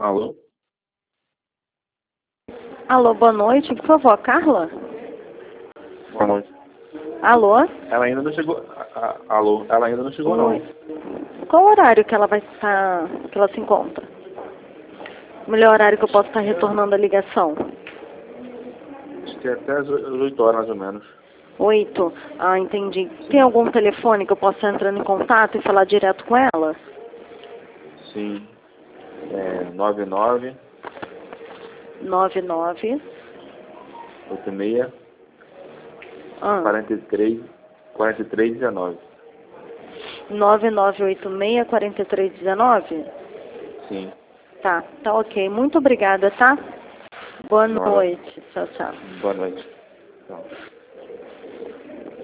Alô? Alô, boa noite. Por favor, Carla? Boa noite. Alô? Ela ainda não chegou. Alô? Ela ainda não chegou, Oi. não. Qual horário que ela vai estar, que ela se encontra? O melhor horário que eu posso estar retornando a ligação? Acho que é até às 8 horas, mais ou menos. 8? Ah, entendi. Tem algum telefone que eu possa estar entrando em contato e falar direto com ela? Sim. É 99 99 86 ah, 43 19. 9986-4319? Sim. Tá ok. Muito obrigada, tá? Boa Nada. noite. Tchau, tchau. Boa noite. Tchau.